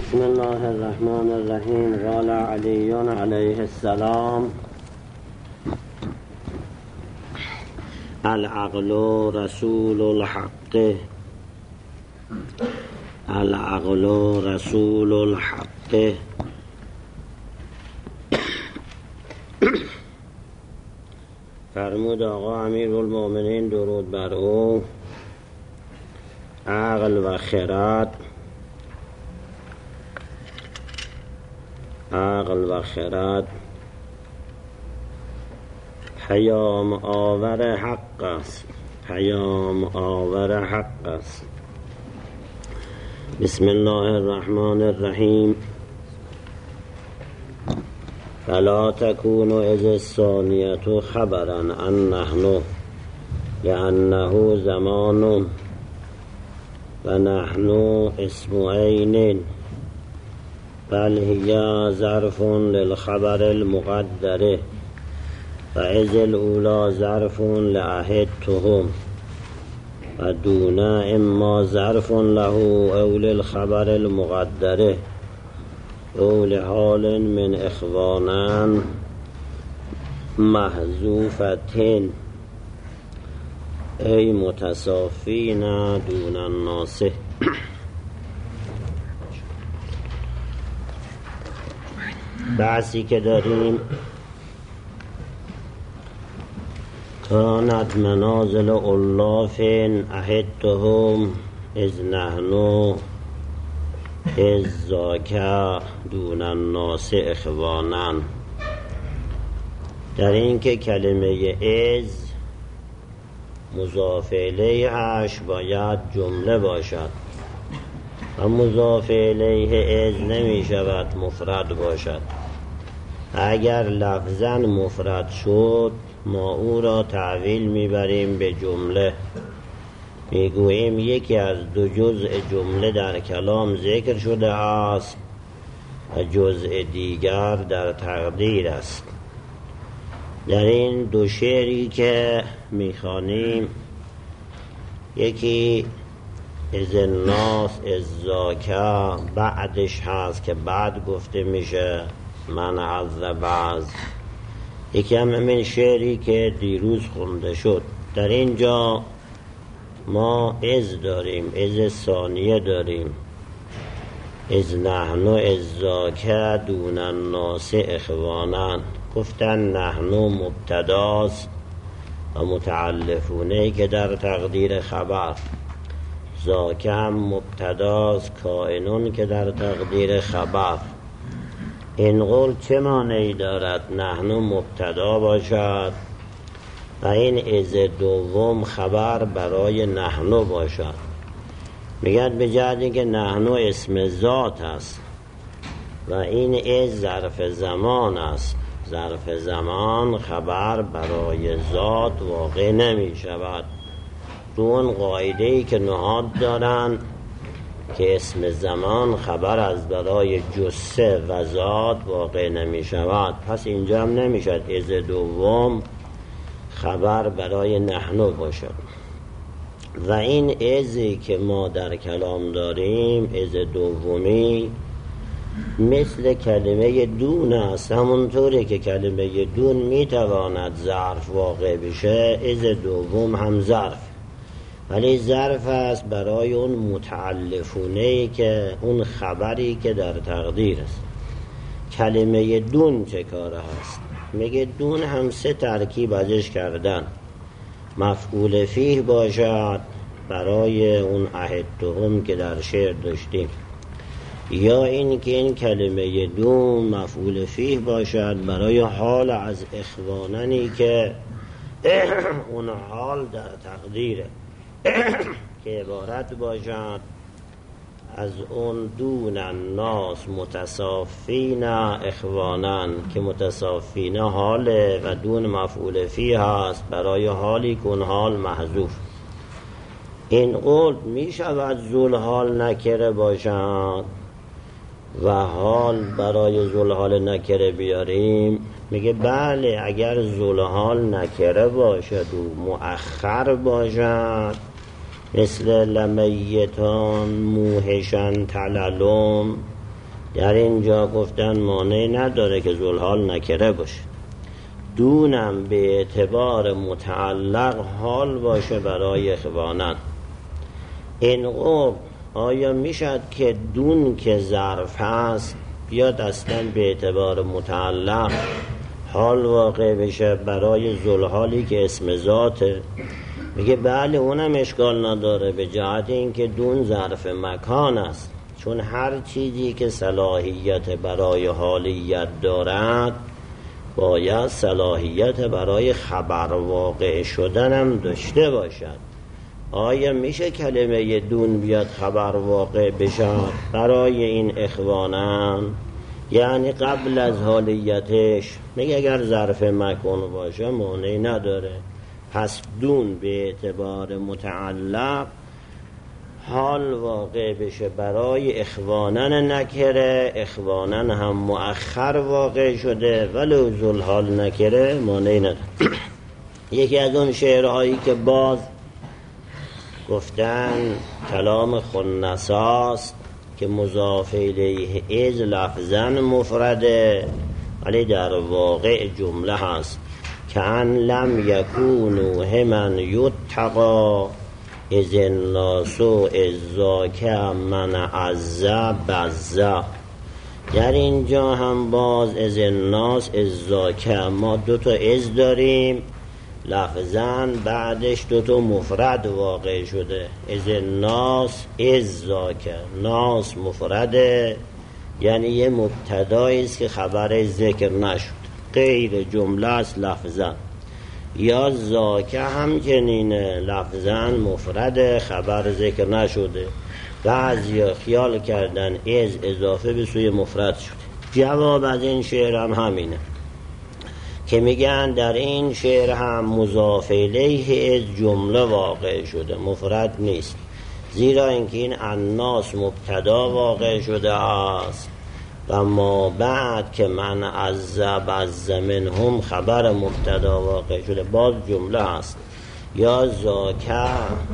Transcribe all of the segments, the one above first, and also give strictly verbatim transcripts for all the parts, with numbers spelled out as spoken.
بسم الله الرحمن الرحیم. قال علی علیه السلام: العقل رسول الحق، العقل رسول الحق. فرمود آقا امیرالمومنین درود بر او: عقل و خرد، عقل و خرد پیام آور حق است، پیام آور حق است. بسم الله الرحمن الرحیم. فلا تكون اذ الثانیة خبرا ان نحن لانه زمان و نحن اسم عین، بل هي ظرف للخبر المقدر، فاذ الاولى ظرف لعهدتهم و دون اما ظرف له او للخبر المقدر او لحال من اخوانا محذوفتين ای متصافین دون الناس. بحثی که داریم کانت منازل الاف احدهم از نحن از ذاک دون الناس اخوانا. در این که کلمه از مضاف الیه اش باید جمله باشد و مضاف الیه از نمی شود مفرد باشد. اگر لفظاً مفرد شد ما او را تعویل میبریم به جمله، میگوییم یکی از دو جزء جمله در کلام ذکر شده است و جزء دیگر در تقدیر است. در این دو شعری که میخوانیم یکی از الناس از ذاکا بعدش هست که بعد گفته میشه من از بعض، یکی هم همین شعری که دیروز خونده شد. در اینجا ما از داریم، از ثانیه داریم، از نحن از ذاک دون الناس اخوانا. گفتن نحن مبتداست و متعلفونه که در تقدیر خبر، ذاک هم مبتداست کائنون که در تقدیر خبر. این قول چه معنی دارد؟ نحن مبتدا باشد و این از دوم خبر برای نحن باشد. میگن به جهتی که نحن اسم ذات است و این از ظرف زمان است. ظرف زمان خبر برای ذات واقع نمی شود. رو اون قاعده‌ای که نهاد دارن که اسم زمان خبر از برای جسه و ذات واقع نمی شود، پس اینجا هم نمی شد از دوم خبر برای نحن باشد. و این ازی که ما در کلام داریم، از دومی، مثل کلمه دون است. همونطوری که کلمه دون می تواند ظرف واقع بشه، از دوم هم ظرف، ولی ظرف است برای اون متعلفونه که اون خبری که در تقدیر است. کلمه دون چه کاره هست؟ میگه دون هم سه ترکیب ازش کردن. مفعول فیه باشد برای اون عهدتهم که در شعر داشتیم، یا این که این کلمه دون مفعول فیه باشد برای حال از اخواننی که اون حال در تقدیره که عبارت باشد از اون دون الناس متصافین اخوانن، که متصافین حاله و دون مفعول فیه هست برای حالی که اون حال محذوف. این قول می شود ذل حال نکره باشد و حال برای ذل حال نکره بیاریم؟ میگه بله، اگر ذل حال نکره باشد و مؤخر باشد مثل لمیتان موهشن تلالم در اینجا گفتن مانع نداره که ذوالحال نکره باشه، دونم به اعتبار متعلق حال باشه برای اخوانن. این قول آیا میشد که دون که ظرف هست بیاد اصلا به اعتبار متعلق حال واقع بشه برای ذوالحالی که اسم ذاته؟ میگه بله اونم اشکال نداره به جهت اینکه دون ظرف مکان است، چون هر چیزی که صلاحیت برای حالیت دارد باید صلاحیت برای خبر واقع شدن هم داشته باشد. آیا میشه کلمه دون بیاد خبر واقع بشد برای این اخوانن؟ یعنی قبل از حالیتش. میگه اگر ظرف مکان باشه مانعی نداره، پس دون به اعتبار متعلق حال واقع بشه برای اخوانن نکره، اخوانن هم مؤخر واقع شده ولو ذوالحال نکره مانعی نداره. یکی از اون شعرهایی که باز گفتن کلام خنساست که مضاف الیه از لفظاً مفرده ولی در واقع جمله هست که ان لم یکونوا همن یتقا از الناس از ذاک من عزا بزا. در اینجا هم باز از الناس از ذاک ما دو تا از داریم، لفظاً بعدش دو تا مفرد واقع شده، از الناس از ذاک. ناس مفرده یعنی یه مبتدایی است که خبر ذکر نشد، غیر جمله است لفظاً. یا ذاکه همچنینه لفظاً مفرد خبر ذکر نشده، بعضی خیال کردن از اضافه به سوی مفرد شده. جواب از این شعر هم همینه که میگن در این شعر هم مضاف الیه از جمله واقع شده، مفرد نیست، زیرا اینکه این الناس مبتدا واقع شده است و ما بعد که من عذب از منهم خبر مبتدا واقع شده باز جمله هست. یا زاکه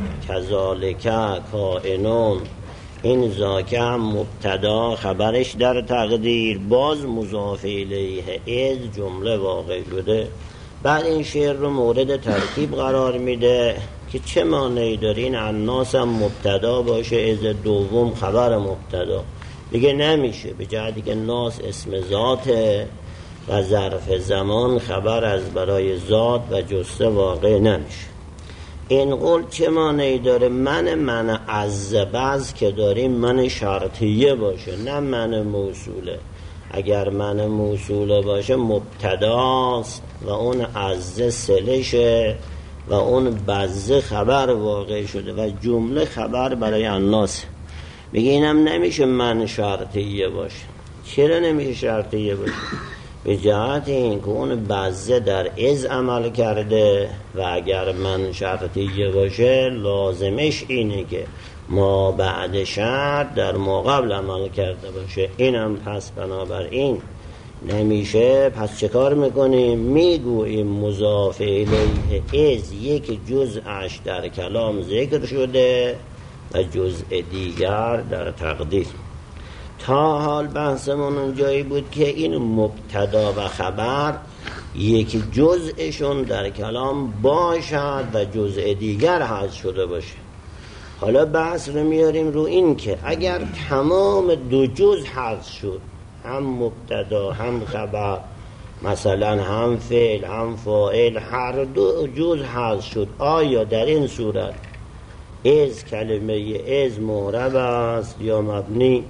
کذالکه کائنون، این زاکه هم مبتدا خبرش در تقدیر باز مضاف الیه از جمله واقع شده. بعد این شعر رو مورد ترکیب قرار میده که چه معنی داره این الناس هم مبتدا باشه از دوم خبر مبتدا. دیگه نمیشه، به جهتی که ناس اسم ذاته و ظرف زمان خبر از برای ذات و جسته واقع نمیشه. این قول چه معنی داره؟ من من از بعض که داریم من شرطیه باشه نه من موصوله. اگر من موصوله باشه مبتداست و اون از صلشه و اون بعض خبر واقع شده و جمله خبر برای الناس. میگه اینم نمیشه من شرطیه باشه. چرا نمیشه شرطیه باشه؟ به جهت این که اون بعضه در از عمل کرده و اگر من شرطیه باشه لازمش اینه که ما بعد شرط در ما قبل عمل کرده باشه. اینم پس بنابراین نمیشه. پس چه کار میکنیم؟ میگوییم مضاف الیه از یک جزءش در کلام ذکر شده و جزء دیگر در تقدیر. تا حال بحثمون اون جایی بود که این مبتدا و خبر یک جزءشون در کلام باشد و جزء دیگر حذف شده باشه. حالا بحث رو میاریم رو این که اگر تمام دو جزء حذف شد، هم مبتدا هم خبر، مثلا هم فعل هم فاعل، هر دو جزء حذف شد، آیا در این صورت از کلمه از معرب است یا مبنی؟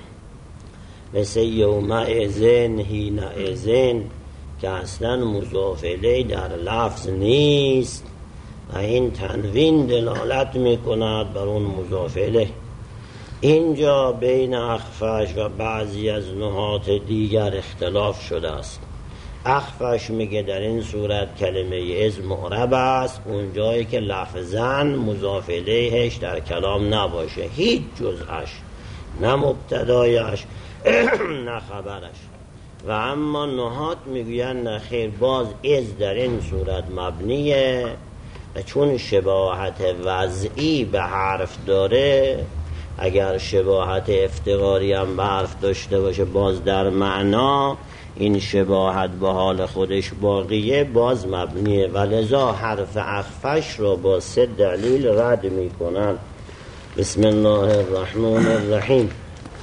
مثل یوم ازن هین ازن که اصلا مضاف الیه در لفظ نیست و این تنوین دلالت میکند بر اون مضاف الیه. اینجا بین اخفش و بعضی از نحات دیگر اختلاف شده است. اخفش میگه در این صورت کلمه از معرب است اون جایی که لفظاً مضاف الیهش در کلام نباشه، هیچ جزءش، نه مبتدایش نه خبرش. و اما نحات میگوین نخیر، باز از در این صورت مبنیه و چون شباهت وضعی به حرف داره اگر شباهت افتقاری هم به حرف داشته باشه باز در معنا این شباهت به حال خودش باقیه، باز مبنیه و لذا حرف اخفش رو با سه دلیل رد می کنن. بسم الله الرحمن الرحیم.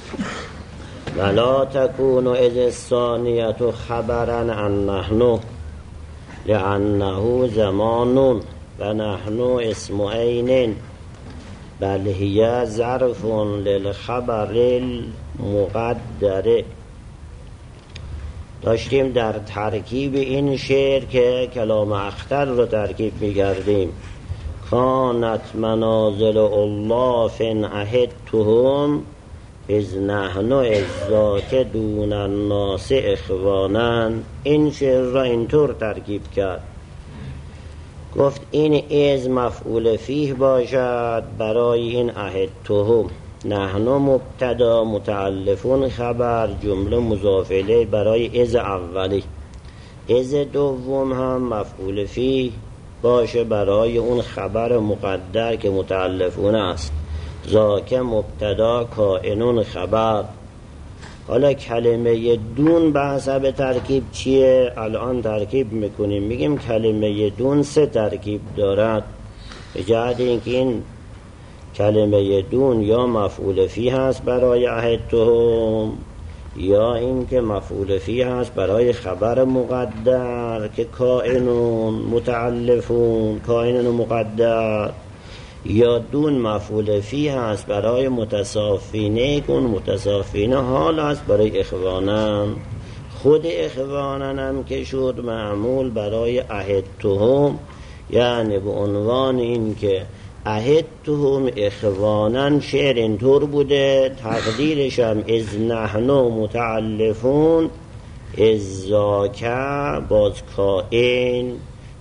ولا تكون اذ الثانیه خبرا عن نحن لانه زمان و نحن اسم عین بل هی ظرف للخبر المقدر. داشتیم در ترکیب این شعر که کلام اختر رو ترکیب می‌کردیم. کانت منازل الله فن عهدتهم از نحن از ذاک دون الناس اخوانا. این شعر را اینطور ترکیب کرد، گفت این از مفعول فیه باشد برای این عهدتهم، نحن مبتدا متعلفون خبر، جمله مضاف الیه برای از اولی، از دوم هم مفعول فیه باشه برای اون خبر مقدر که متعلفون است، ذاک مبتدا کائنون خبر. حالا کلمه دون به حسب ترکیب چیه؟ الان ترکیب میکنیم، میگیم کلمه دون سه ترکیب دارد. به جهت اینکه این کلمه دون یا مفعول فیه هست برای عهدتهم، یا این که مفعول فیه هست برای خبر مقدر که کائنون متعلفون، کائنون مقدر، یا دون مفعول فیه هست برای متصافینه کن، متصافینه حال هست برای اخوانن. خود اخوانن هم که شد معمول برای عهدتهم، یعنی به عنوان این که عهدتهم اخوانن شعر اینطور بوده، تقدیرش هم از نحن متعلفون از ذاک باز کائن.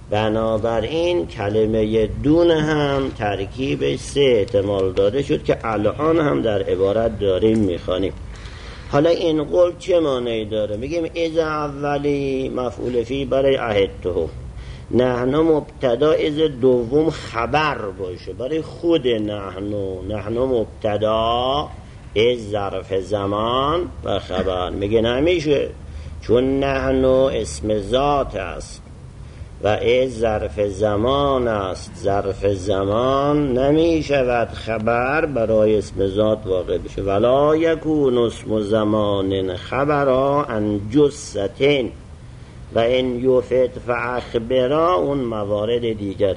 بنابراین کلمه دون هم ترکیبش سه احتمال داده شد که الان هم در عبارت داریم میخوانیم. حالا این قول چه معنی داره؟ میگیم از اولی مفعول فی برای عهدتهم، نحن مبتدا، از دوم خبر باشه برای خود نحن، نحن مبتدا از ظرف زمان و خبر. میگه نمیشه، چون نحن اسم ذات است و از ظرف زمان است، ظرف زمان نمی شود خبر برای اسم ذات واقع بشه. ولا یکون اسم زمان خبرا عن جثتین و این یفت فاخبرا، اون موارد دیگر.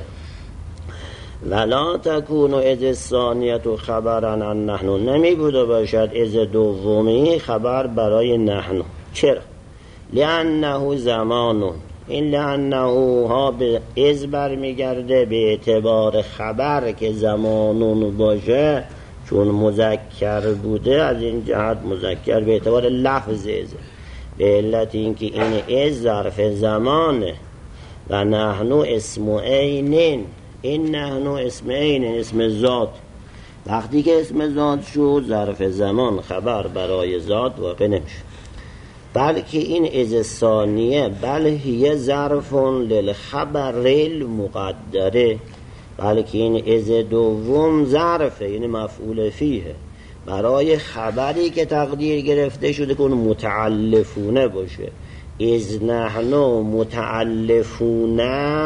ولا تکون از الثانیه خبرا عن نحن، نمی بوده باشد از دومی خبر برای نحن. چرا؟ لانه زمان، این لانه ها به از برمیگرده به اعتبار خبر که زمانون باشه، چون مذکر بوده از این جهت مذکر به اعتبار لفظ از، به علت اینکه این از ظرف زمانه و نحن اسم عینین. این نحن اسم عین، اسم ذات. وقتی که اسم ذات شد ظرف زمان خبر برای ذات واقع نمیشه، بلکه این از ثانیه بل هی ظرف للخبر المقدره، بلکه این از دوم ظرفه، یعنی مفعول فیه برای خبری که تقدیر گرفته شده که اون متعلفونه باشه. از نحن متعلفونه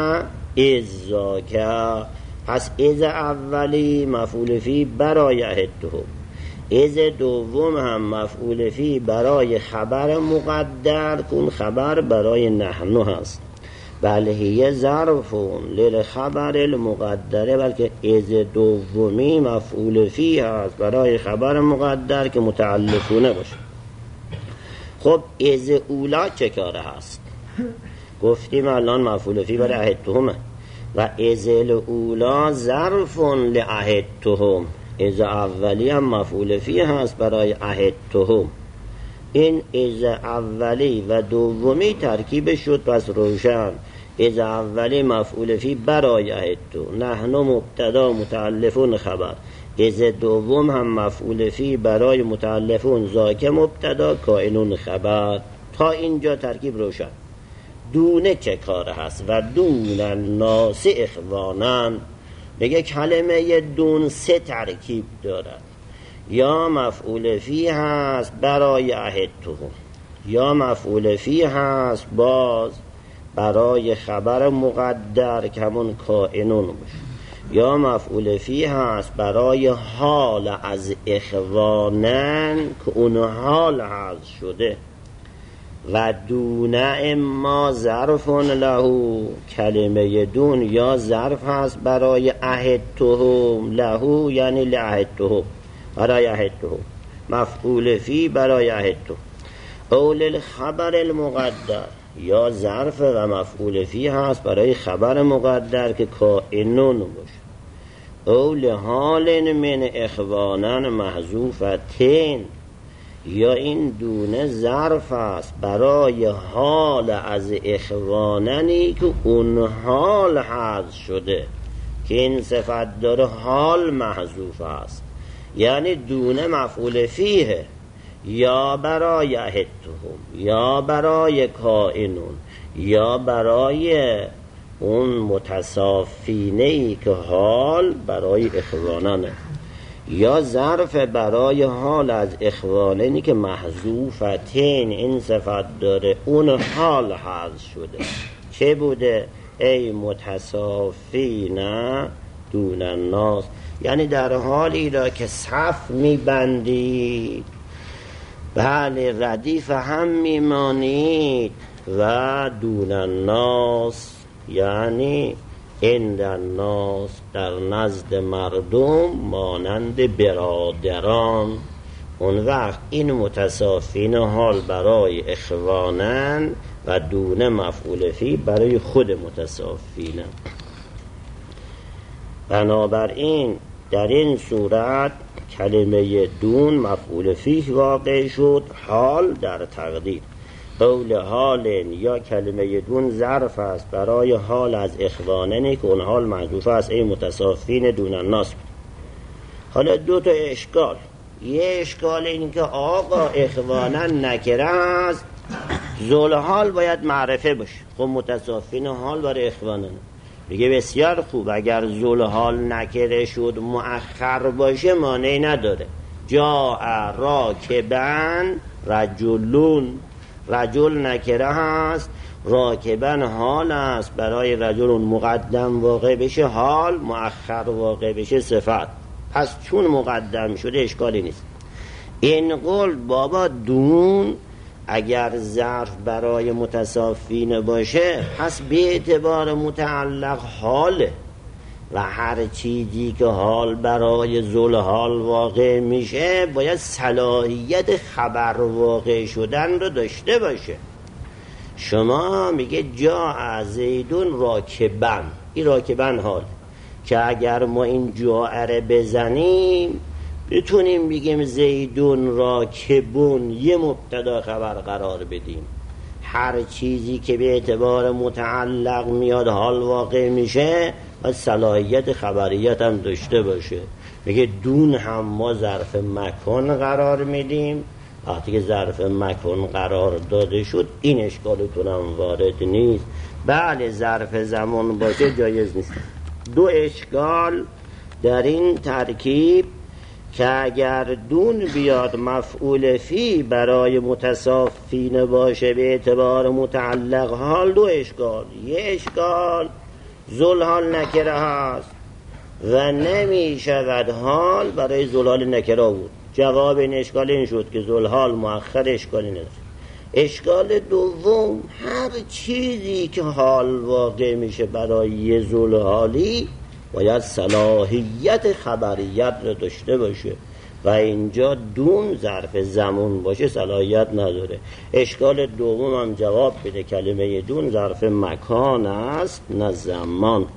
از ذاکه، پس از اولی مفعول فی برای عهدتهم، از دوم هم مفعول فی برای خبر مقدر کن، خبر برای نحن هست. بله هی ظرفون للخبر المقدره، بلکه از دومی مفعول فی هست برای خبر مقدر که متعلقونه باشه. خب از اولا چه کاره هست؟ گفتیم الان مفعول فی برای عهدتهم و از الاولا ظرفون لعهدتهم، از اولی هم مفعول فی هست برای عهدتهم. این از اولی و دومی ترکیب شد پس روشن. از اولی مفعول فی برای عهدتهم، نحن مبتدا متعلفون خبر، از دوم هم مفعول فی برای متعلفون، ذاک مبتدا کائنون خبر. تا اینجا ترکیب روشن. دونه چه کار هست؟ و دون الناس اخوانن. بگه کلمه دون سه ترکیب دارد. یا مفعول فی هست برای عهدته، یا مفعول فی هست باز برای خبر مقدر که همون کائنون باشه، یا مفعول فی هست برای حال از اخوانن که اون حال حذف شده. و دون اما ظرف له، کلمه دون یا ظرف هست برای عهدته له، یعنی لعهدته، برای عهدته، مفعول فی برای عهدته. اول الخبر المقدر، یا ظرف و مفعول فی هست برای خبر مقدر که کائنون باشه. اول حال من اخوانن محذوفتین، یا این دونه ظرف است برای حال از اخواننی که اون حال حذف شده، که این صفت داره حال محذوف است، یعنی دونه مفعول فیه، یا برای عهدتهم، یا برای کائنون، یا برای اون متصافینهی که حال برای اخواننه، یا ظرف برای حال از اخواننی که محذوفتین این صفت داره اون حال حذف شده. چه بوده؟ ای متصافین دون الناس، یعنی در حالی را که صف میبندید، بله ردیف هم میمانید، و دون الناس یعنی عند الناس در نزد مردم مانند برادران. اون وقت این متصافین حال برای اخوانن و دون مفعول فی برای خود متصافین. بنابراین در این صورت کلمه دون مفعول فیه واقع شد، حال در تقدیر. قول حال یا کلمه دون ظرف است برای حال از اخواننی که اون حال محذوف است، ای متصافین دون الناس. حالا دو تا اشکال. یه اشکال این که آقا اخوانن نکره است، ذل حال باید معرفه باشه. خب متصافین حال برای اخوانن میگه بسیار خوب، اگر ذل حال نکره شد مؤخر باشه مانعی نداره. جاء راکبن رجلون، رجل نکره هست، راکبن حال است برای رجل مقدم واقع بشه حال، مؤخر واقع بشه صفت. پس چون مقدم شده اشکالی نیست. این قول بابا دون اگر ظرف برای متصافین باشه پس به اعتبار متعلق حاله، و هر چیزی که حال برای ذل حال واقع میشه باید صلاحیت خبر واقع شدن رو داشته باشه. شما میگه جا زیدون راکبن، این راکبن حال که اگر ما این جاء بزنیم بتونیم بگیم زیدون راکبون، یه مبتدا خبر قرار بدیم. هر چیزی که به اعتبار متعلق میاد حال واقع میشه و صلاحیت خبریت هم داشته باشه. میگه دون هم ما ظرف مکان قرار میدیم، وقتی که ظرف مکان قرار داده شد این اشکالتون هم وارد نیست. بله ظرف زمان باشه جایز نیست. دو اشکال در این ترکیب که اگر دون بیاد مفعول فی برای متصافین باشه به اعتبار متعلق حال، دو اشکال. یه اشکال ذل حال نکره هست و نمی شود حال برای ذل حال نکره بود. جواب این اشکال این شد که ذل حال مؤخر اشکالی نداره. اشکال دوم، هر چیزی که حال واقع میشه برای یه ذل حالی باید صلاحیت خبریت رو داشته باشه و اینجا دون ظرف زمان باشه صلاحیت نداره. اشکال دوم هم جواب بده، کلمه دون ظرف مکان است نه زمان.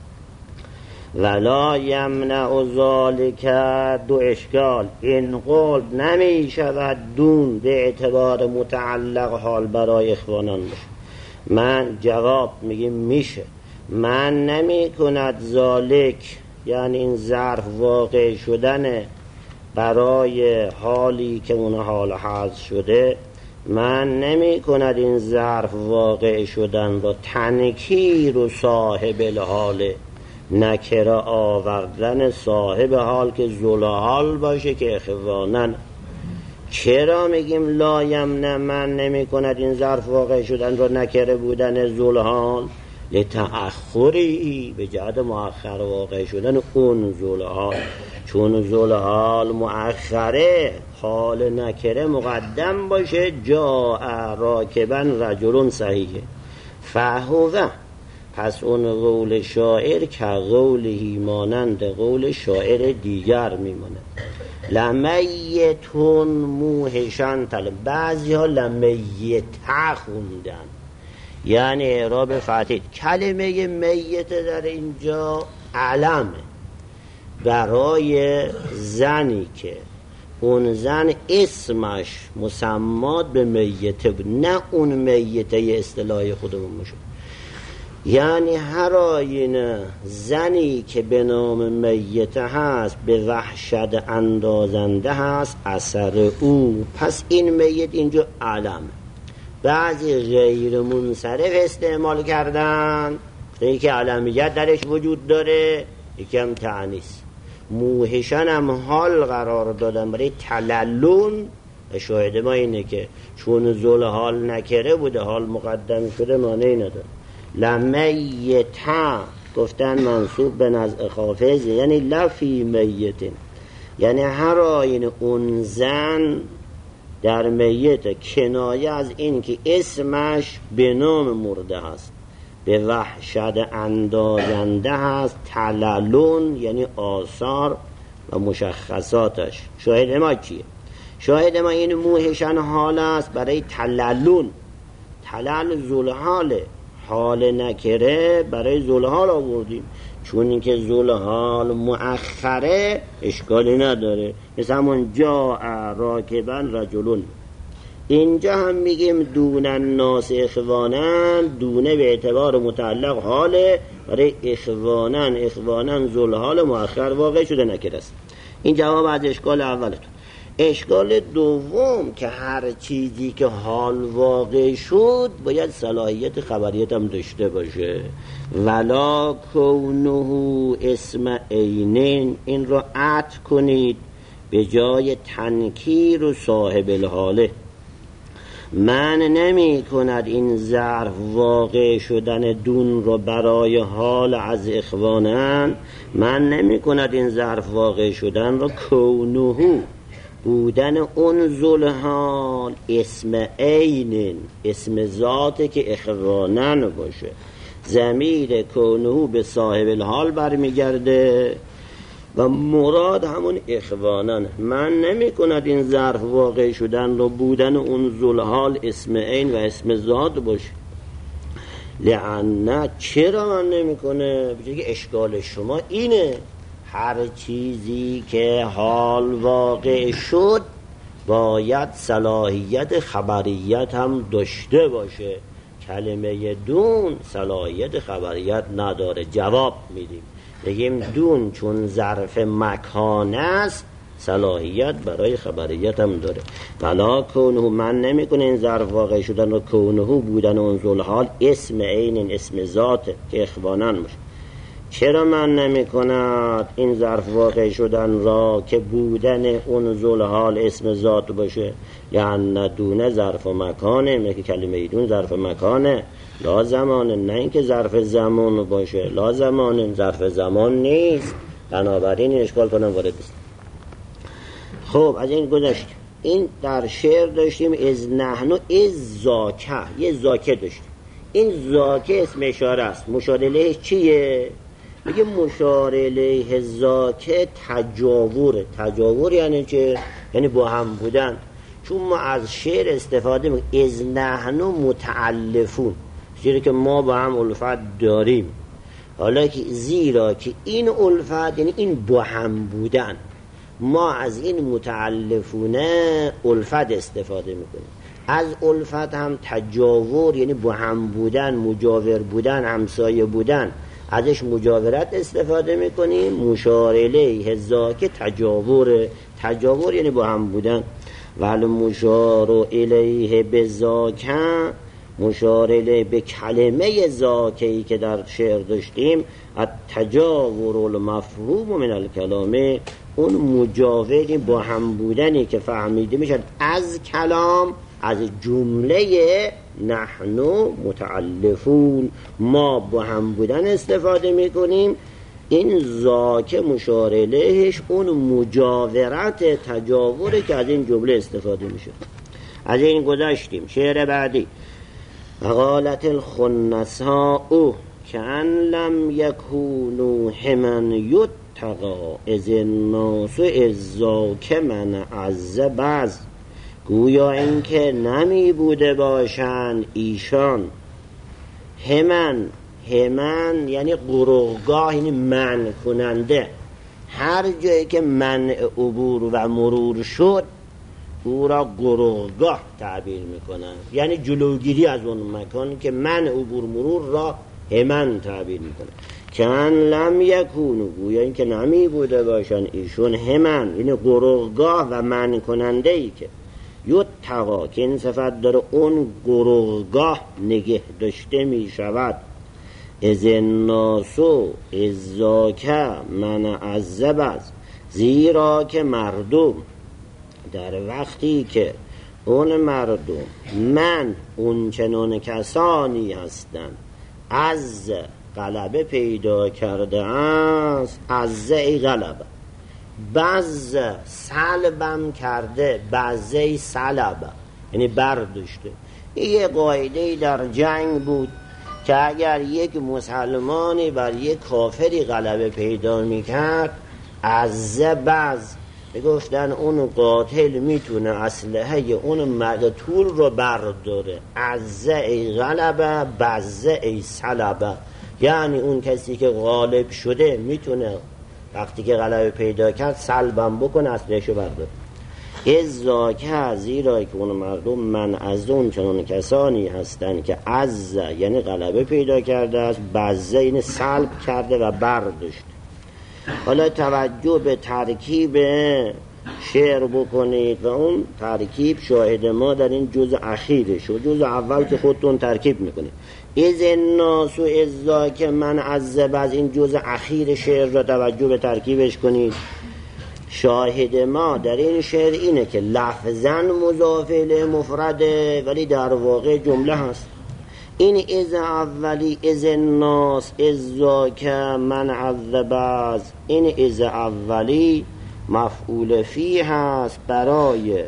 ولا یمنع ذالک، دو اشکال. این قول نمی شود دون به اعتبار متعلق حال برای اخوانان باشه. من جواب میگیم میشه. من نمی کند ذالک یعنی این ظرف واقع شدن برای حالی که اون حال حذف شده، من نمی کند این ظرف واقع شدن با تنکیر و صاحب الحاله، نکره آوردن صاحب حال که ذوالحال باشه که اخوانن. چرا میگیم لایم نه من نمی کند این ظرف واقع شدن رو نکره بودن ذوالحال؟ لتأخری به جهت مؤخر واقع شدن اون ذوالحال، چون ذوالحال مؤخره حال نکره مقدم باشه. جاء راکبا رجل صحیحه فهوه، پس اون قول شاعر که قولی مانند قول شاعر دیگر میمونه. لمیتون موهشان تل، بعضی ها لمیته خوندن یعنی اعراب فتحه. کلمه میت در اینجا علمه برای زنی که اون زن اسمش مسمات به میته بود، نه اون میته اصطلاحی خودمون میشه. یعنی هر آینه زنی که به نام میته هست به وحشت اندازنده هست اثر او، پس این میت اینجا علم. بعضی غیر منصرف استعمال کردن یکی علمیت درش وجود داره، یکی هم تعنیس. موهشن هم حال قرار دادن برای تللون. شاهد ما اینه که چون ذوالحال نکره بوده حال مقدم شده معنی نداره. لمیتا گفتن منصوب به نزع خافض یعنی لفی میتین، یعنی هر آین اون زن در میت کنایه از این که اسمش به نام مرده هست به وحشت اندازنده هست. تللون یعنی آثار و مشخصاتش. شاهد ما کیه؟ شاهد ما این موهشن حال است برای تللون. تلل ذوالحاله، حال نکره برای ذوالحال آوردیم چون اینکه ذوالحال مؤخره اشکالی نداره. مثل همون جاء راکبا رجلون. اینجا هم میگیم دون الناس اخوانن، دونه به اعتبار متعلق حاله برای اخوانن. اخوانن ذوالحال مؤخر واقع شده نکره است. این جواب از اشکال اولتون. اشکال دوم که هر چیزی که حال واقع شد باید صلاحیت خبریت هم داشته باشه. ولا کونه اسم عینین، این رو عطف کنید به جای تنکیر و صاحب الحاله. من نمی کند این ظرف واقع شدن دون رو برای حال از اخوانن، من نمی کند این ظرف واقع شدن رو کونه بودن اون ذوالحال اسم عینن، اسم ذاته که اخوانن باشه. ضمیر کونه به صاحب الحال برمیگرده و مراد همون اخوانن. من نمی کند این ظرف واقع شدن رو بودن اون ذوالحال اسم عین و اسم ذات باشه. لعنه چرا من نمی کنه؟ بجای اشکال شما اینه هر چیزی که حال واقع شد باید صلاحیت خبریت هم داشته باشه. کلمه دون صلاحیت خبریت نداره. جواب میدیم بگیم دون چون ظرف مکان است صلاحیت برای خبریت هم داره. ولا کونه، من نمی کنه این ظرف واقع شدن و کونه بودن اون ذوالحال اسم عین اسم ذاته که اخوانن باشه. چرا من نمی کند این ظرف واقع شدن را که بودن اون ذوالحال اسم ذات باشه؟ یعنی دونه ظرف مکانه، میگه کلمه دون ظرف مکانه لا زمانه، نه اینکه ظرف زمان باشه. لا زمانه ظرف زمان نیست، بنابراین این اشکال کنم وارد است. خب از این گذشت. این در شعر داشتیم از نحنو از زاکه، یه زاکه داشتیم. این زاکه اسم اشاره است. مشار الیه چیه؟ میگه مشار الیه زاکه تجاوره. تجاور یعنی چه؟ یعنی با هم بودن. چون ما از شعر استفاده میکنیم از نحنو متعلفون، چیزی که ما با هم الفت داریم. حالا که زیرا که این الفت یعنی این با هم بودن، ما از این متعلفونه الفت استفاده میکنیم. از الفت هم تجاور یعنی با هم بودن، مجاور بودن، همسایه بودن، ازش مجاورت استفاده میکنیم. مشار الیه ذاک تجاور، تجاور یعنی با هم بودن. ولی مشار الیه بذاک مشارله به کلمه ذاکی که در شعر داشتیم، التجاور المفهوم من الکلام، اون مجاوری با هم بودنی که فهمیده میشد از کلام، از جمله نحن متعلفون، ما با هم بودن استفاده میکنیم. این ذاک مشارلهش اون مجاورت تجاوره که از این جمله استفاده میشه. از این گذشتیم. شعر بعدی: قالت الخنساء کأن لم یکونوا حمن یتقی اذ الناس اذ ذاک من عز بعض. گویا اینکه نمی بوده باشند ایشان همن، همن یعنی قروغگاه، یعنی منع کننده. هر جایی که منع عبور و مرور شد او را قروغگاه تعبیر میکنن، یعنی جلوگیری از اون مکان که منع عبور مرور را همن تعبیر میکنن. کأن لم یکونوا، گویا اینکه نمی بوده باشن ایشون همن، یعنی قروغگاه و منع کننده ای که یتقی، که این صفت داره اون قروغگاه نگه داشته می شود. از الناس اذ ذاک من عز بعض، زیرا که مردم در وقتی که اون مردم من اون چنان کسانی هستند از غلبه پیدا کرده است، از ای غلبه، بعض سلبم کرده، بعضی سلب یعنی برداشته. یه قاعده در جنگ بود که اگر یک مسلمانی بر یک کافری غلبه پیدا میکرد، از بعض میگفتن اون قاتل میتونه اسلحه اون مقتول رو برداره، از ای غلبه بعض ای سلبه، یعنی اون کسی که غالب شده میتونه وقتی که غلبه پیدا کرد سلبم بکنه، اسلحه‌شو برداره. از ذاک، زیرا که اون مردم من از اون چنان کسانی هستن که از یعنی غلبه پیدا کرده است، بعض یعنی سلب کرده و برداشت. حالا توجه به ترکیب شعر بکنید و اون ترکیب شاهد ما در این جزء اخیرش و جزء اول که خودتون ترکیب میکنید. از الناس و از ذاک من عز بعض، این جزء اخیر شعر را توجه به ترکیبش کنید. شاهد ما در این شعر اینه که لفظاً مضاف الیه مفرده ولی در واقع جمله هست. این از اولی از الناس از ذاک من عز بعض، این از اولی مفعول فیه هست برای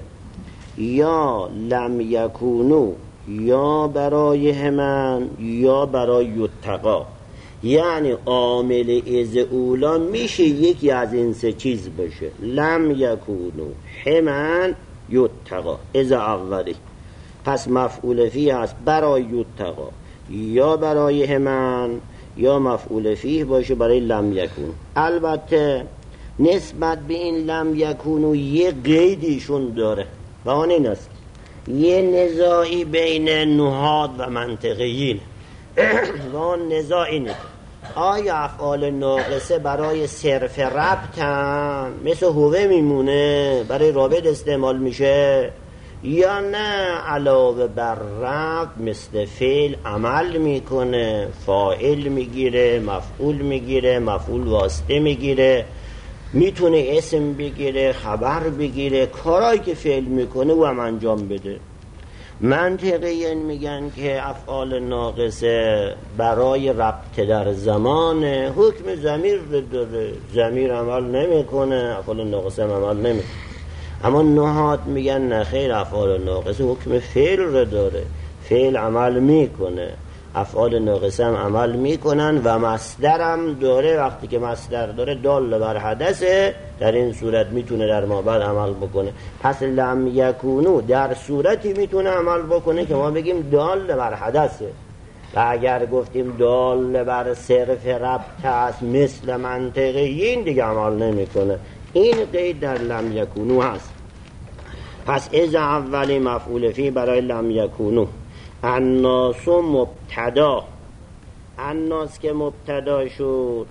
یا لم یکونو، یا برای همن، یا برای یتقی. یعنی عامل از اولا میشه یکی از این سه چیز باشه، لم یکونو، همن، یتقی. از اولی پس مفعول فیه است برای یتقی، یا برای همن، یا مفعول فیه باشه برای لم یکون. البته نسبت به این لم یکونو یه قیدیشون داره و آن این است یه نزاعی بین نحات و منطقیین و آن نزاع اینه آیا افعال ناقصه برای صرف ربطن مثل هوه میمونه برای رابط استعمال میشه، یا نه علاوه بر ربط مثل فعل عمل میکنه، فاعل میگیره، مفعول میگیره، مفعول واسطه میگیره، میتونه اسم بگیره، خبر بگیره، کارایی که فعل میکنه و هم انجام بده. منطقیین میگن که افعال ناقصه برای ربط در زمان حکم ضمیر داره، ضمیر عمل نمیکنه، افعال ناقصه عمل نمیکنه. اما نحات میگن نه خیر، افعال ناقصه حکم فعل رو داره، فعل عمل میکنه، افعال ناقصه هم عمل میکنن و مصدر هم داره. وقتی که مصدر داره دال بر حدثه، در این صورت میتونه در ما بعد عمل بکنه. پس لم یکونو در صورتی میتونه عمل بکنه که ما بگیم دال بر حدثه، و اگر گفتیم دال بر صرف ربط است مثل منطقیین دیگه عمل نمیکنه. این قید در لم یکونو هست. پس از اولی مفعول فی برای لم یکونو. الناس مبتدا، الناس که مبتدا شد،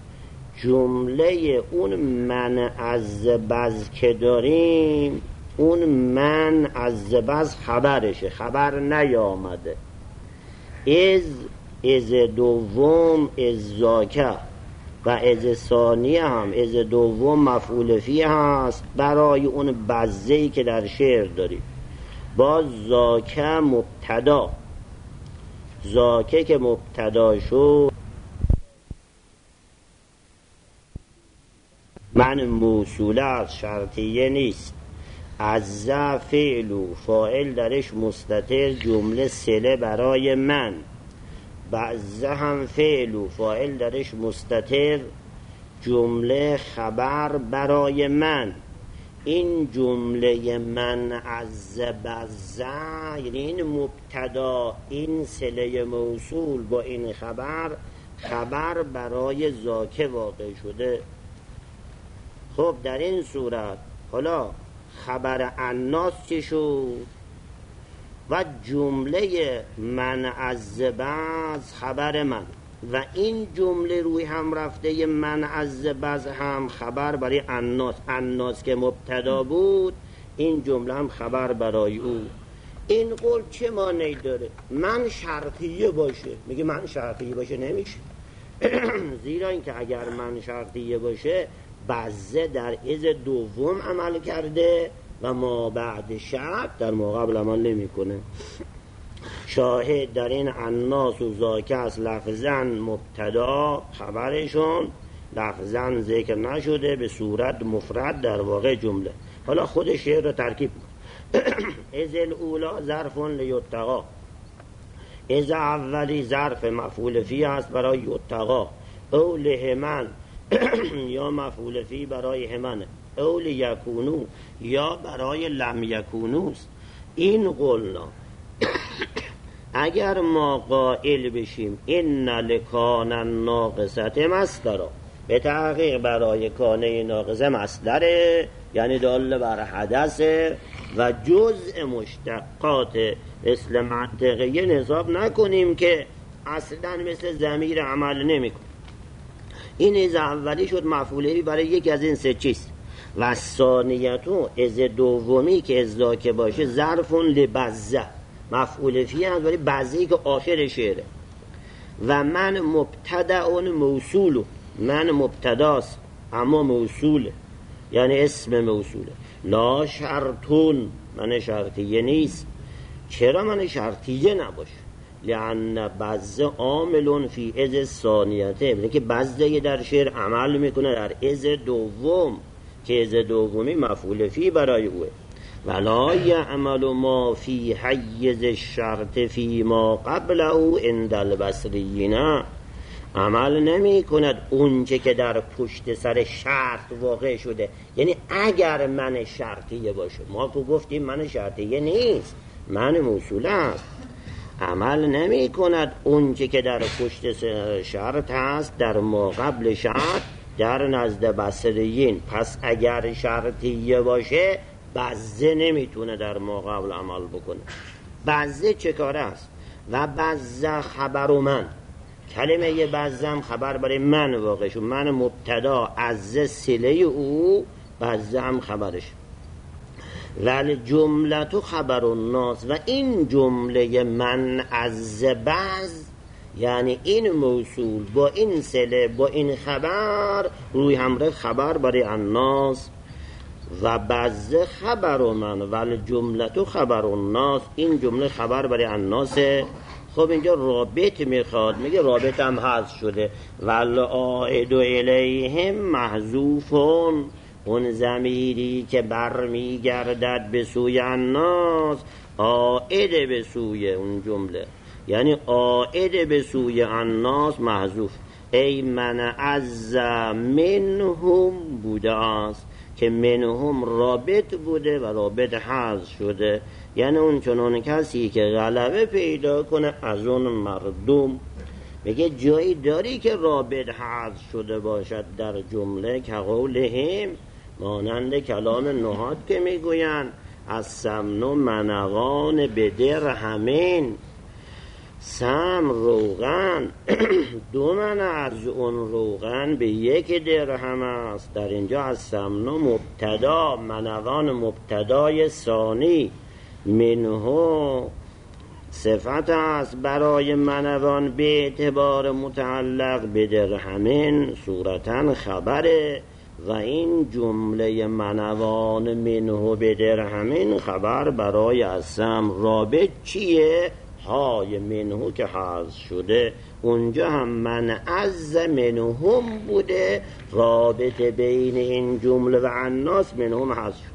جمله اون من از بعض که داریم، اون من از بعض خبرشه، خبر نیامده. از از دوم از زاکه و از ثانیه هم از دوم مفعول فی هست برای اون بزه‌ای که در شعر داریم. باز زاکه مبتدا، زاکه که مبتدا شد من موصوله از شرطیه نیست. از ذا فعل و فاعل درش مستتر جمله صله برای من، بعض هم فعل و فاعل درش مستتر جمله خبر برای من. این جمله من از بعض یعنی این مبتدا، این صله موصول با این خبر، خبر برای زاکه واقع شده. خب در این صورت حالا خبر الناس چی شد؟ و جمله من از بعض خبر من و این جمله روی هم رفته من از بعض هم خبر برای الناس. الناس که مبتدا بود این جمله هم خبر برای او. این قول چه معنی داره؟ من شرطیه باشه، میگه من شرطیه باشه نمیشه زیرا اینکه اگر من شرطیه باشه بعضه در از دوم عمل کرده و ما بعد شرط در ما قبل عمل نمی کنه. شاهد در این الناس و زاکه است لفظاً مبتدا خبرشون، لفظاً ذکر نشده، به صورت مفرد در واقع جمله. حالا خود شعر رو ترکیب کن. از الاولا ظرف لیتقا، از اولی ظرف مفعول فی است برای یتقا، او لهمن یا مفعول فی برای همنه، او لیکونو یا برای لم یکونوست. این قولنا اگر ما قائل بشیم این لکان ناقصت مصدر، به تحقیق برای کانه ناقصه مصدره، یعنی دال بر حدثه و جزء مشتقات مثل منطقیه نصاب نکنیم که اصلا مثل ضمیر عمل نمی کن. این از اولی شد مفعوله برای یکی از این سه چیز. و ثانیتو از دومی که از ذاکه باشه ظرفون لبزه، مفعول فی هست برای بزهی که آخر شعره. و من مبتدعون موصولو، من مبتداست اما موصوله، یعنی اسم موصوله. لا شرطون، من شرطیه نیست. چرا من شرطیه نباشه؟ لأن بزه عاملون فی از ثانیته، بلکه بزه در شعر عمل میکنه در از دوم که از دومی مفعول فی برای اوه. ولا یعمل ما فی حیز الشرط فی ما قبل او عند البصریین، عمل نمی کند اونچه که در پشت سر شرط واقع شده. یعنی اگر من شرطیه باشه، ما که گفتیم من شرطیه نیست، من موصوله است، عمل نمی کند اونچه که در پشت شرط هست در ما قبل شرط در نزد بصریین. پس اگر شرطیه باشه بزه نمیتونه در ما قبل عمل بکنه. بزه چه کاره است؟ و بزه خبر و من، کلمه بزم خبر برای من واقع شد، من مبتدا از صله او، بزه هم خبرش. ولی جمله تو خبر الناس، و این جمله من از بعض یعنی این موصول با این صله با این خبر روی همراه خبر برای الناس. و بعض خبر من ولی جمله تو خبر الناس، این جمله خبر برای الناس. خب اینجا رابط میخواد، میگه رابط هم حذف شده. ولی عائد الیهم محذوفون، اون ضمیری که بر میگردد به سوی الناس عائد به سوی اون جمله، یعنی عائد به سوی الناس محذوف. ای من از منهم بوده است که منهم رابط بوده و رابط حذف شده، یعنی اون چنان کسی که غلبه پیدا کنه از اون مردم. میگه جایی داری که رابط حذف شده باشد در جمله که قولهم، مانند کلام نحات که میگویند از سمن و منقان به درهمین، سم روغن دو من از اون روغن به یک درهم است. در اینجا از سمن مبتدا، منقان مبتدای ثانی، منهو صفت است برای منوان به اعتبار متعلق به درهمین صورتاً خبره و این جمله منوان منه به درهمین خبر برای اسم رابط چیه؟ های منه که حذف شده اونجا هم من از منهم بوده، رابط بین این جمله و الناس منهم حذف شده.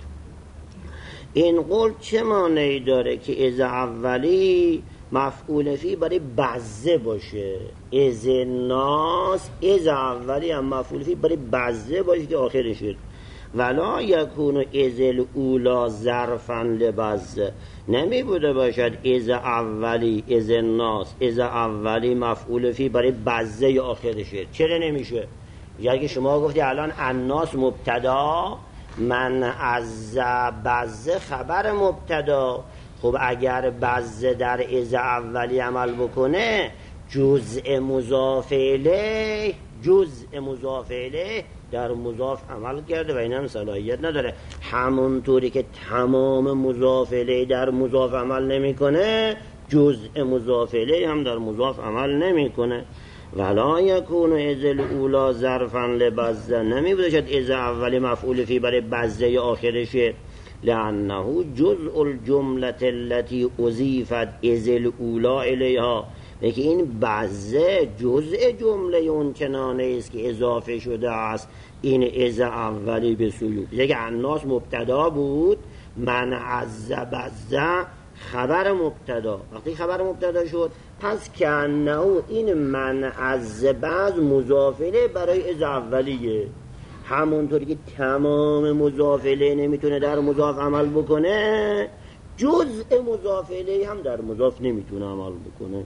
این قول چه معنی داره که از اولی مفعول فی برای بعضه باشه، از ناس از اولی هم مفعول فی برای بعضه باشه که آخرش شد. ولا یکون از الاولا ظرفا لبعضه، نمی بوده باشد از اولی از ناس از اولی مفعول فی برای بعضه یا آخرش شد. چرا نمیشه؟ یعنی شما گفتی الان الناس مبتدا، من از بعضه خبر مبتدا. خب اگر بعضه در از اولی عمل بکنه جزء مضاف الیه جزء مضاف الیه در مضاف عمل کرده و این هم صلاحیت نداره. همونطوری که تمام مضاف الیه در مضاف عمل نمیکنه، جزء مضاف الیه هم در مضاف عمل نمیکنه. ولا یکون از الاولا ظرفا لبعضه، نمی باشد از اولی مفعول فی برای بعضه یا آخرشه، لانه جزء الجمله التي اضیفت از الاولا الیها، که این بعضه جزء جمله اون چنانه است که اضافه شده است این از اولی به سوی. دیگه الناس مبتدا بود، من از بعضه خبر مبتدا، وقتی خبر مبتدا شد پس که انه این من از بعض مضافله برای از اولیه. همونطوری که تمام مضافله نمیتونه در مضاف عمل بکنه، جزء مضافله هم در مضاف نمیتونه عمل بکنه.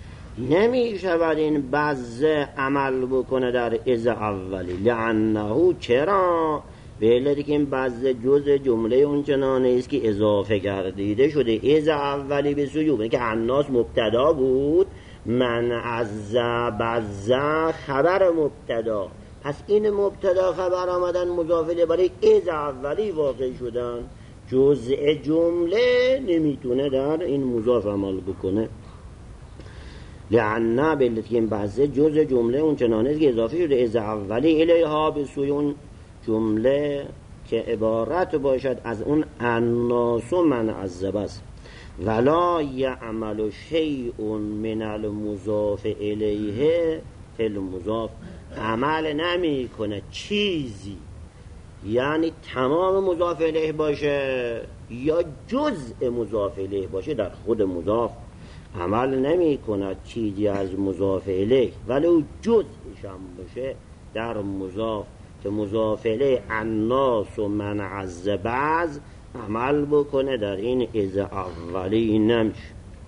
نمیشود این بعضه عمل بکنه در از اولی، لانه چرا؟ به علتی که این بعضه جزء جمله اون چنانه است که اضافه گردیده شده از اولی به سوی، که الناس مبتدا بود، من از بعضه خبر مبتدا، پس این مبتدا خبر آمدن مضافه برای از اولی واقع شدن، جزء جمله نمیتونه در این مضاف عمل بکنه. لعنه به علتی که این بعضه جزء جمله اون چنانه است که اضافه شده از اولی الیها به سوی اون جمله که عبارت باشد از اون الناس و من عذب است. ولا یعمل شیء من المضاف الیه فی المضاف، عمل نمی کنه چیزی، یعنی تمام مضاف الیه باشه یا جزء مضاف الیه باشه در خود مضاف، عمل نمی کنه چیزی از مضاف الیه ولو جزءش هم باشه در مضاف، که مضاف الیه الناس و من از بعض عمل بکنه در این از اولی نمیشه.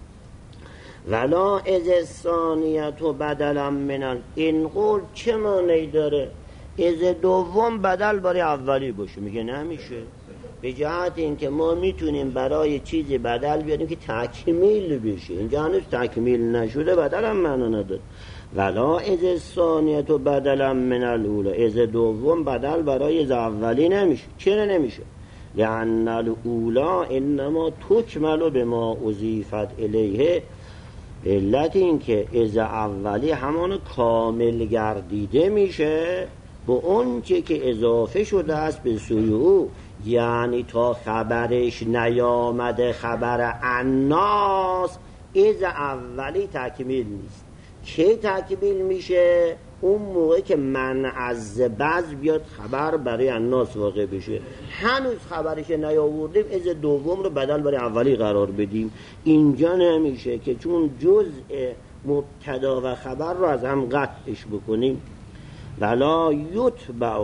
ولا از ثانیت و بدلا من، این قول چه معنی داره؟ از دوم بدل برای اولی باشه، میگه نمیشه، به جهت این که ما میتونیم برای چیزی بدل بیاریم که تکمیل بشه، اینجا هنوز تکمیل نشده بدل هم معنا نداره. ولا از ثانیت و بدلا من الاولا، از دوم بدل برای از اولی نمیشه. چرا نمیشه؟ لأن الاولا انما تکمل بما اضیفت الیه، علت این که از اولی همان کامل گردیده میشه با اون چه که اضافه شده است به سوی او، یعنی تا خبرش نیامده خبر الناس از اولی تکمیل نیست. چه تکمیل میشه؟ اون موقع که من از بعض بیاد خبر برای الناس واقع بشه، هنوز خبرش نیاوردیم از دوم رو بدل برای اولی قرار بدیم، اینجا نمیشه که چون جزء مبتدا و خبر رو از هم قطعش بکنیم. ولا یتبع،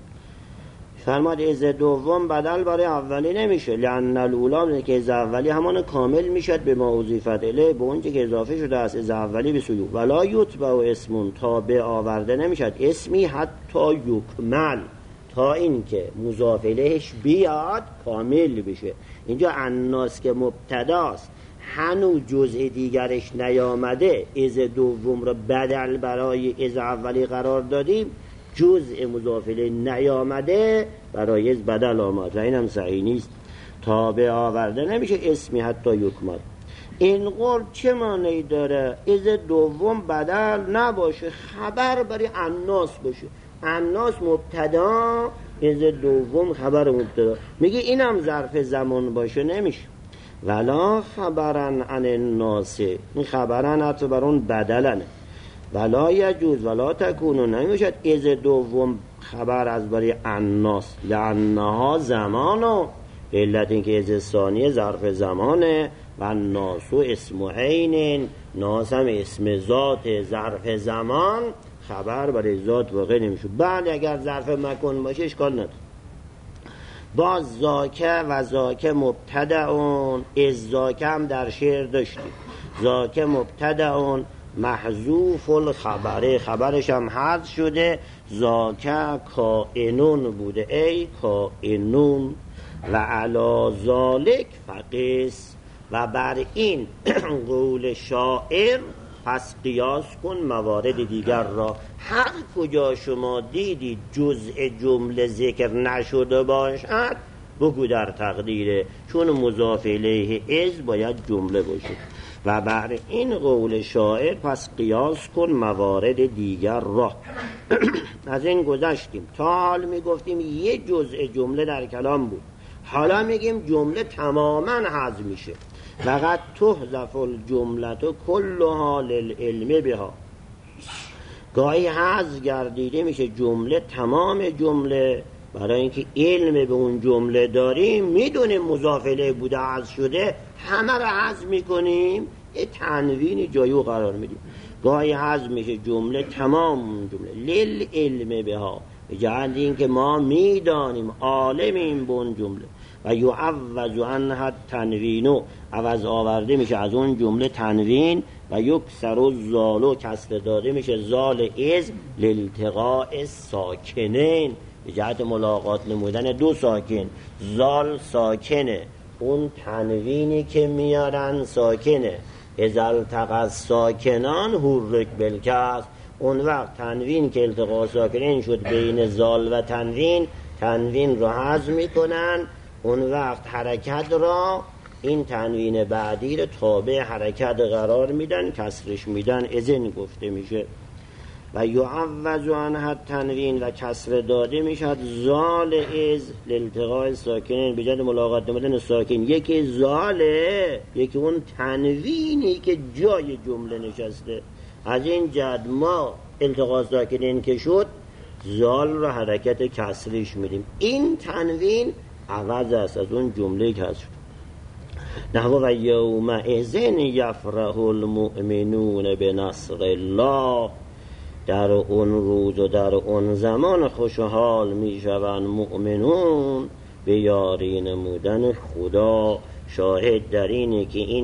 فرماد از دوم بدل برای اولی نمیشه، لأن الاولا که از اولی همان کامل میشد به ما اضیفت الیه، به اونچه که اضافه شده است از اولی به سوی. ولا یتبع اسمون، تابع آورده نمیشد اسمی حتی یکمل، تا این که مضاف الیهش بیاد کامل بشه. اینجا الناس که مبتداست هنوز جزء دیگرش نیامده، از دوم رو بدل برای از اولی قرار دادیم، جزء مضاف الیه نیامده برای بدل آمد و اینم صحیح نیست، تابع آورده نمیشه اسمی حتی یکمل. این قول چه معنی داره؟ از دوم بدل نباشه، خبر برای الناس باشه. الناس مبتدا، از دوم خبر مبتدا. میگه اینم ظرف زمان باشه نمیشه. ولا خبرن عن الناس، این خبرن حتی بر اون بدلنه. ولا یجوز ولا تکونو، نمیشد از دوم خبر از برای الناس، لانها زمانو، به علت اینکه از ثانیه ظرف زمانه و ناسو اسم عین، ناس هم اسم ذات ظرف زمان، خبر برای ذات واقع نمیشه. بله اگر ظرف مکان باشه اشکال نداره. باز زاکه و زاکه مبتدعون، از زاکه هم در شعر داشتیم. زاکه مبتدعون محذوف الخبره، خبرش هم حذف شده. زاکه کائنون بوده، ای کائنون. و علی ذالک فقس، و بر این قول شاعر پس قیاس کن موارد دیگر را. هر کجا شما دیدی جزء جمله ذکر نشده باشد بگو در تقدیره، چون مضاف الیه از باید جمله باشه. و بر این قول شاعر پس قیاس کن موارد دیگر را. از این گذشتیم. تا حال میگفتیم یه جزء جمله در کلام بود، حالا میگیم جمله تماما حذف میشه. فقط تحذف الجمله کلها للعلم بها، گاهی حذف گردیده میشه جمله، تمام جمله، برای اینکه علم به اون جمله داریم، میدونیم مضاف الیه بوده حذف شده، همه رو حذف میکنیم، یه تنوینی جایی رو قرار میدیم. گاهی حذف میشه جمله، تمام جمله، للعلم بها، به جهت اینکه ما میدانیم، عالمیم به اون جمله. و یعوض عنها تنوینو، عوض آورده میشه از اون جمله تنوین. و یکسر الزالو، کسر داده میشه زال از لالتقاء ساکنین، به جهت ملاقات نمودن دو ساکن. زال ساکنه، اون تنوینی که میارن ساکنه. از التقاء ساکنان حرک بالکسر، اون وقت تنوین که التقاء ساکنین شد بین زال و تنوین، تنوین رو حذف میکنن، اون وقت حرکت را، این تنوین بعدی رو تابع حرکت قرار میدن، کسرش میدن، اذن گفته میشه. و یعوض عنها تنوین، و کسر داده میشد زال از لالتقاء ساکنین، به جهت ملاقات نمودن ساکن. یکی زاله، یکی اون تنوینی که جای جمله نشسته. از این جهت ما التقاء ساکنین که شد، زال رو حرکت کسریش میدیم. این تنوین عوض است از اون جمله که هست. نحو و یومئذ یفرح المؤمنون بنصر الله، در اون روز و در اون زمان خوشحال میشوند مؤمنون به یاری نمودن خدا. شاهد در اینه که این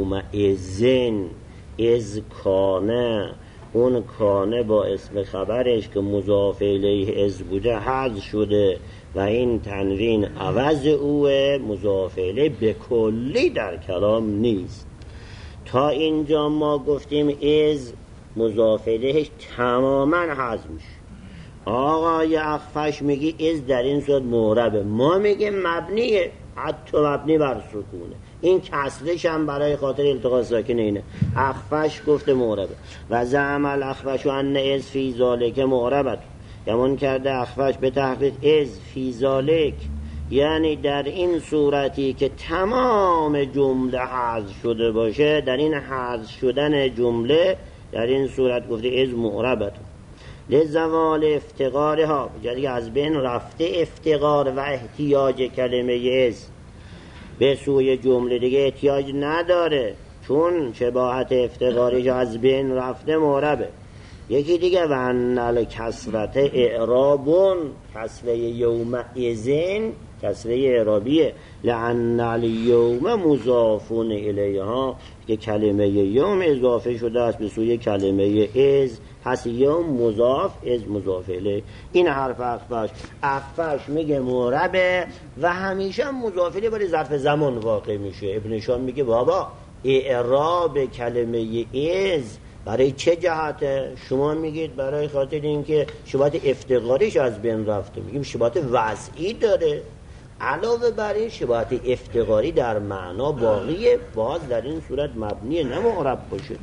یومئذ از کانه، اون کانه با اسم خبرش که مضاف الیه از بوده حذف شده و این تنوین عوض اوه، مضاف الیه به کلی در کلام نیست. تا اینجا ما گفتیم از مضاف الیهش تماما حذف میشه. آقای اخفش میگی از در این صورت معربه، ما میگیم مبنیه، حتی مبنی بر سکونه. این کسرش هم برای خاطر التقاء ساکن اینه. اخفش گفته معربه. و زعم الاخفش ان از فی ذالک معربت، گمان کرده اخفش به تحقیق از فی ذالک، یعنی در این صورتی که تمام جمله حذف شده باشه، در این حذف شدن جمله در این صورت گفته از معربت لزوال افتقارها، جدی از بین رفته افتقار و احتیاج کلمه از به سوی جمله، دیگه احتیاج نداره، چون شباهت افتقاریش از بین رفته معربه. یکی دیگه و انل کسرت اعرابون، کسره یوم ازین کسره اعرابیه، لان الیوم مضافون الیها، که کلمه یوم اضافه شده است به سوی کلمه از، پس یوم مضاف از مضاف الیه. این حرف اخفش. اخفش میگه معربه و همیشه مضاف الیه برای ظرف زمان واقع میشه. ابن شام میگه بابا اعراب کلمه از برای چه جهته؟ شما میگید برای خاطر اینکه شباهت افتقاریش از بین رفته، میگیم شباهت وضعی داره. علاوه بر این شباهت افتقاری در معنا باقیه، باز در این صورت مبنی نه معرب باشه.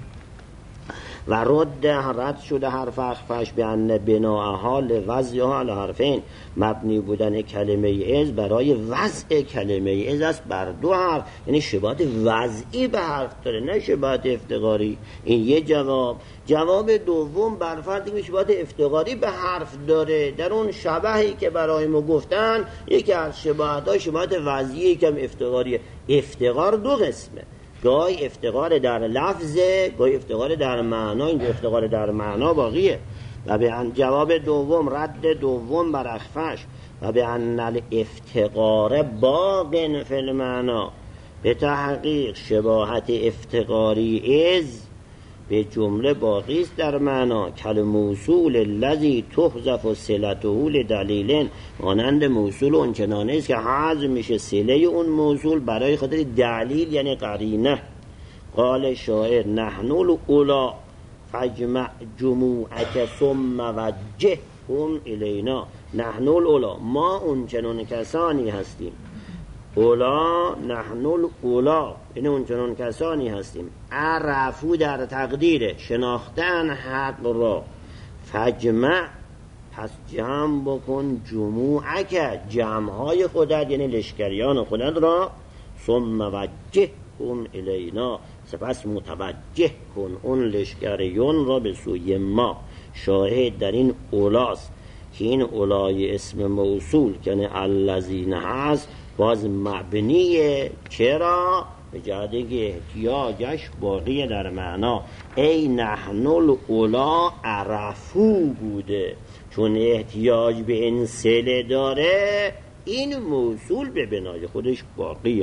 و رد رد شده حرف اخفش به ان بناءها لوضعها علی حرفین، مبنی بودن کلمه از برای وضع کلمه از است بر دو حرف، یعنی شباهت وضعی به حرف داره نه شباهت افتقاری. این یه جواب. جواب دوم بر فرض که شباهت افتقاری به حرف داره، در اون شباهی که برای ما گفتن یکی از شباهت‌ها شباهت وضعی کم افتقاریه. افتقار دو قسمه، گاهی افتقار در لفظه، گاهی افتقار در معنا. این افتقار در معنا باقیه. و به ان جواب دوم رد دوم بر اخفش و به ان الافتقار باق فی المعنا، به تحقیق شباهت افتقاری از به جمله باقی است در معنا. کل موصول الذی تحذف صلته لدلیل، مانند موصول اون چنانه است که حذف میشه صله اون موصول برای خاطر دلیل یعنی قرینه. قال شاعر نحن الاولا فاجمع جموعک ثم وجههم الینا. نحن الاولا، ما اون چنان کسانی هستیم. اولا نحن الاولا، این اون چنان کسانی هستیم. عرفو در تقدیر شناختن حق را. فجمع، پس جمع بکن جموعک، جمعهای خودت یعنی لشکریان خودت را. ثم وجههم الینا، سپس متوجه کن اون لشکریان را به سوی ما. شاهد در این اولاست که این اولای اسم موصول که یعنی الذین هست باز مبنیه. چرا؟ به جهتی که احتیاجش باقیه در معنا. ای نحن الاولا عرفو بوده، چون احتیاج به این صله داره این موصول به بنای خودش باقیه.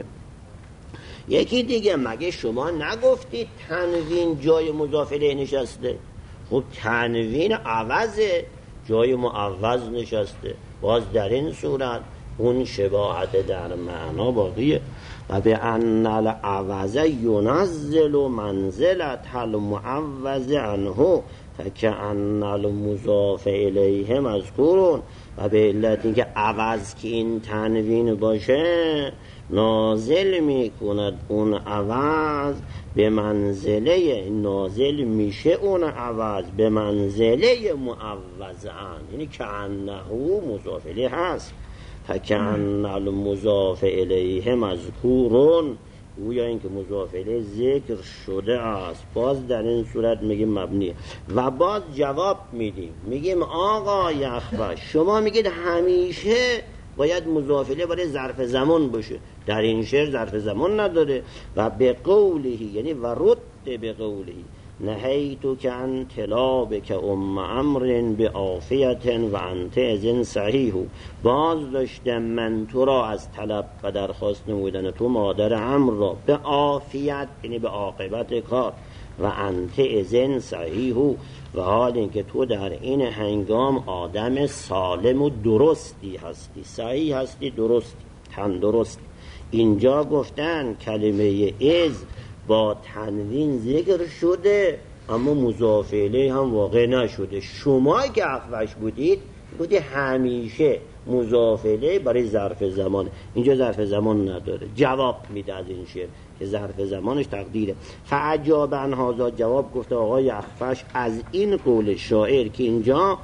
یکی دیگه مگه شما نگفتید تنوین جای مضاف الیه نشسته؟ خب تنوین عوضه، جای معوض نشسته. باز در این صورت اون شباهت در معنا باقیه. و به ان العوض ینزل منزلت المعوض عنه فکأن المضاف الیه مذکورون. و به علت اینکه عوض که این تنوین باشه نازل می کند اون عوض به منزله، نازل میشه اون عوض به منزله معوض عنه، یعنی که انه مضاف الیه هست. فکأن المضاف الیه مذکورون، گویا اینکه مضاف الیه ذکر شده است. باز در این صورت میگیم مبنیه. و باز جواب میدیم میگیم آقای اخفش شما میگید همیشه باید مضاف الیه برای ظرف زمان باشه، در این شعر ظرف زمان نداره. و به قولهی یعنی و رد به قولهی نهیتو که ان طلاب که ام امر به عافیت و انت ازن صحیحو، باز داشتم من تو را از طلب و درخواست نمودن تو مادر امر را به عافیت یعنی به عاقبت کار، و انت ازن صحیحو، و حال اینکه تو در این هنگام آدم سالم و درستی هستی. صحیح هستی، درستی، تندرستی. اینجا گفتن کلمه از با تنوین ذکر شده اما مضاف الیه هم واقع نشده. شما که اخفش بودید بودی همیشه مضاف الیه برای ظرف زمان، اینجا ظرف زمان نداره. جواب میده از این شعر که ظرف زمانش تقدیره. فعجاب عن هذا، جواب گفته آقای اخفش از این قول شاعر که اینجا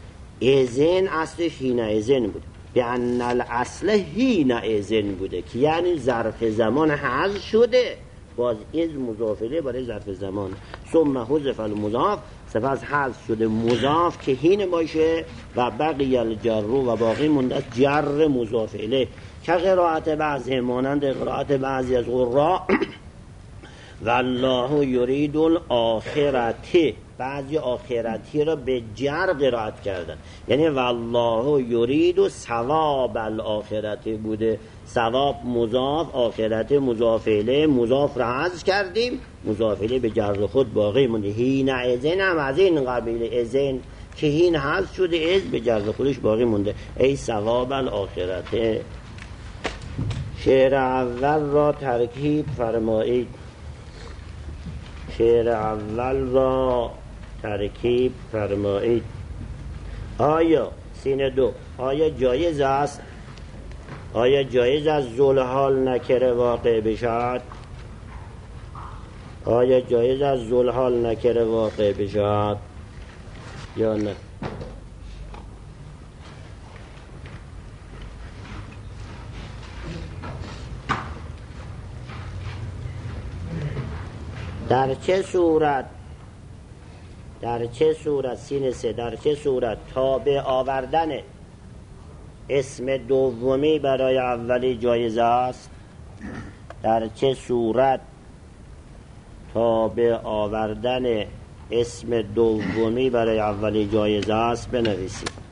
اذن اصلش هین اذن بود، به ان الاصل هین اذن بوده که یعنی ظرف زمان حذف شده، باز از مضاف الیه برای ظرف زمان. ثم حذف المضاف، سپس حذف شده مضاف که هین باشه. و بقی الجر، و باقی مونده جر مضاف الیه که قرائت بعضی مانند قرائت بعضی از قراء والله یرید الاخرته، بعضی آخرتی را به جر قرائت کردن، یعنی والله یرید ثواب الاخرته بوده. ثواب مضاف، آخرت مضاف الیه، مضاف را حذف کردیم، مضاف الیه به جر خود باقی مونده. هین اذن هم از این قبیل اذن که هین حذف شده از به جر خودش باقی مونده. ای ثواب الاخرته. شعر اول را ترکیب فرمایید. شعر اول را ترکیب فرمایید. آیا سین دو آیا جایز است؟ آیا جایز از ذوالحال نکره واقع بشود؟ آیا جایز از ذوالحال نکره واقع بشود یا نه؟ در چه صورت در چه صورت سین سه در چه صورت تابع آوردن اسم دومی برای اولی جایز است؟ در چه صورت تابع آوردن اسم دومی برای اولی جایز است؟ بنویسید.